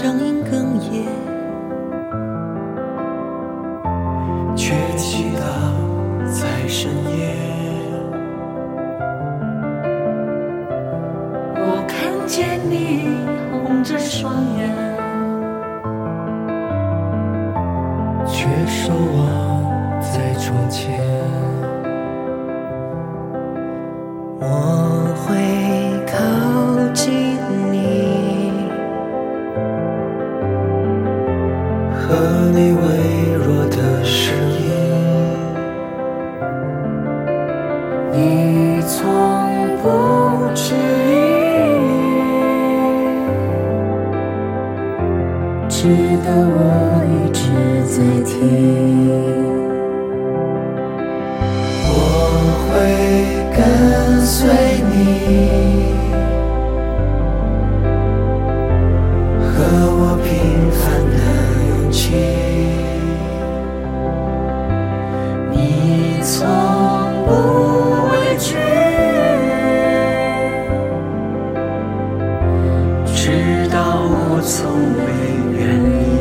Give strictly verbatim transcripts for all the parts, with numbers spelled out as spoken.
声音哽咽，却祈祷在深夜。 我看见你红着双眼， 却守望在窗前。我会靠近你，和你微弱的声音， 你从不质疑，直到我一直在听。 我会跟随你，和我平凡的勇气。 你从不畏惧，直到我从没远离。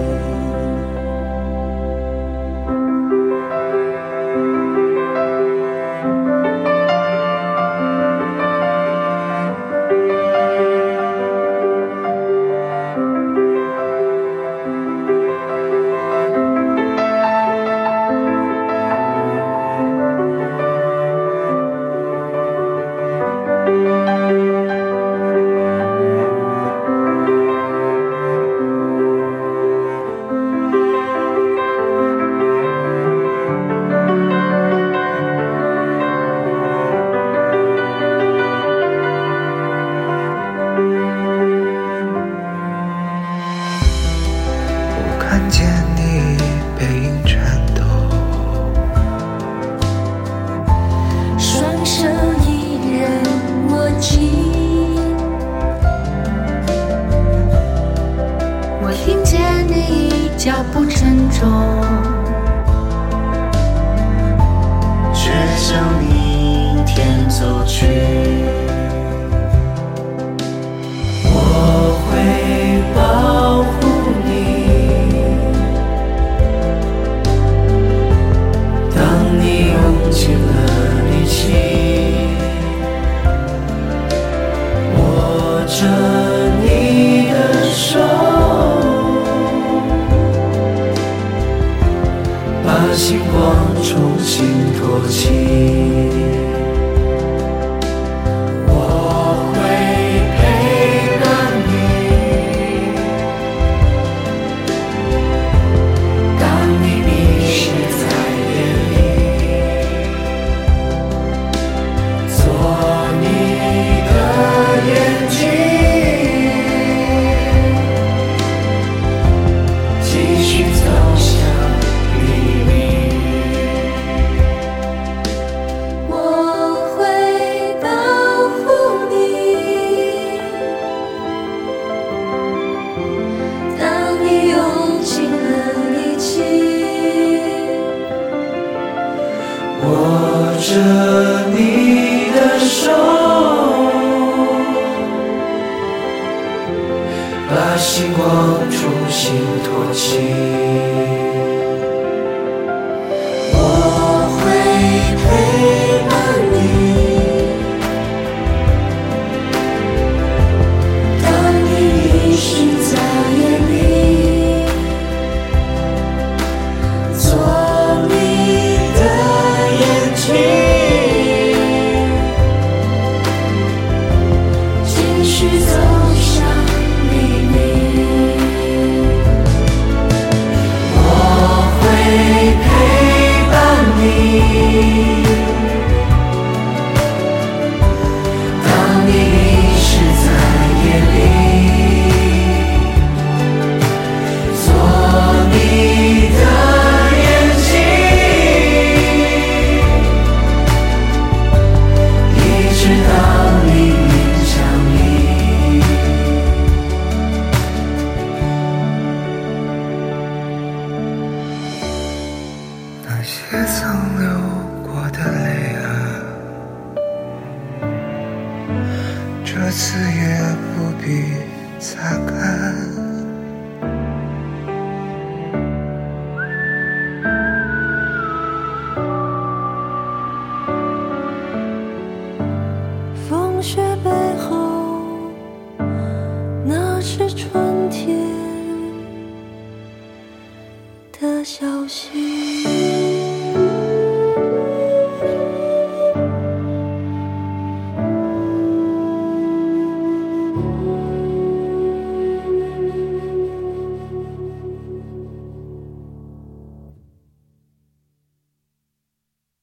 看见你背影颤抖， 双手依然握紧，我听见你脚步沉重， 却向明天走去。我会保护你，当你用尽了力气，握着你的手，把星光重新托起。握着你的手，把星光重新托起。我会陪伴你， 当你迷失在夜里，做你的眼睛，继续走向黎明。 我会陪伴你，当你迷失在夜里，做你的眼睛，一直到黎明降临。那些曾流过的泪啊，这次也不必擦干。 春天的消息。